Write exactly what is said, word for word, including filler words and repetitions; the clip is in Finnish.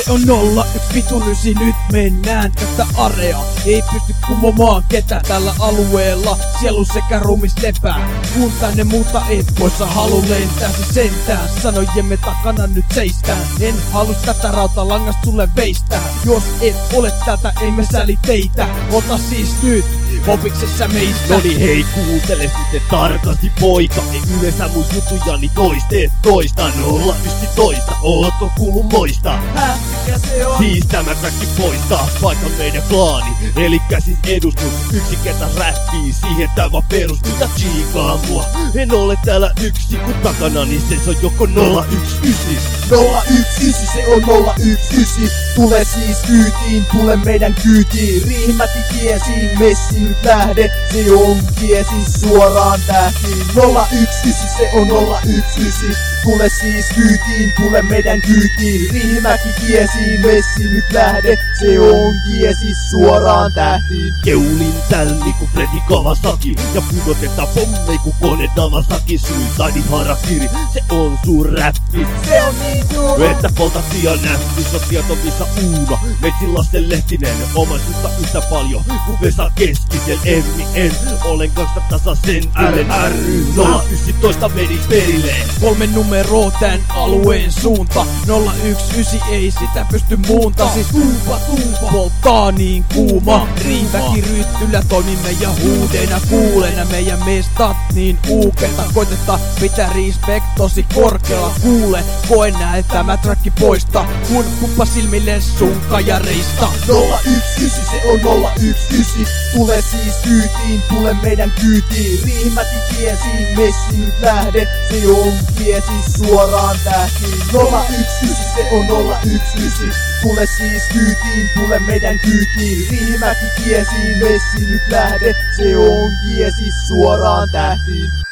Se on nolla yksi vitun ysi, nyt mennään tästä areaa. Ei pysty kumomaan ketä tällä alueella. Sielu sekä ruumis lepää. Kun tänne muuta et poissa halu lentää se sentään. Sanojemme takana nyt seistään. En halus tätä rautalangasta sulle veistää. Jos et ole täältä, ei me säli teitä. Ota siis nyt opiksessa meistä. Noni hei, kuuntele sitten tarkasti poika. Ei yleensä mun jutujani toiste toista. Nolla yksitoista, ootko kuullut moista? Häh, mikä se on? Siis tämä träkki poistaa paikan meidän klaani. Elikkä siis edustus, yksi kerta räppii. Siihen tää vaan perustuu ja chiikaa mua. En ole täällä yksi, kun takanani se on joko nolla yksi ysi. nolla yksi ysi, se on nolla yksi ysi. Tule siis kyytiin, tule meidän kyytiin. Riihimäki kiesiin, messi nyt lähde. Se on kiesi suoraan tähtiin. nolla yksi ysi, se on nolla yksi ysi. Tule siis kyytiin, tule meidän kyytiin. Riihimäki kiesiin, messi nyt lähde. Se on kiesi suoraan tähtiin. Keulin täl niinku Freddy Kawasaki. Ja pudotetaan pommei ku kone Nagasaki. Suicide harakiri, se on sun räppi. Se on niin tuo. Että poltat liian nähti, se on tietovissa Uuno. Metsin Lasse Lehtinen, omaisuutta yhtä paljon kun Vesa Keskisel. Emmi en, olen kanssa tasa sen Ylen ry. nolla yksitoista meni perille. Kolme numeroa tän alueen suunta. nolla yksi ysi ei sitä pysty muunta. Siis tuupa tuupa polttaa niin kuuma. Riihimäki ryttyllä toimimme ja huudeina kuulena. Meidän mestat niin uuketa. Koitetaan pitää respect tosi korkealla. Kuule, koe näe tämä trakki poista. Kun kuppa silmille sun kajareista. nolla yksi ysi, se on nolla yksi ysi. Tule siis kyytiin, tule meidän kyytiin. Riihimäki kiesiin, messi nyt lähde. Se on kiesi suoraan tähtiin. nolla yksi ysi, se on nolla yksi ysi. Tule siis kyytiin, tule meidän kyytiin. Riihimäki kiesiin, messi nyt lähde. Se on kiesi suoraan tähtiin.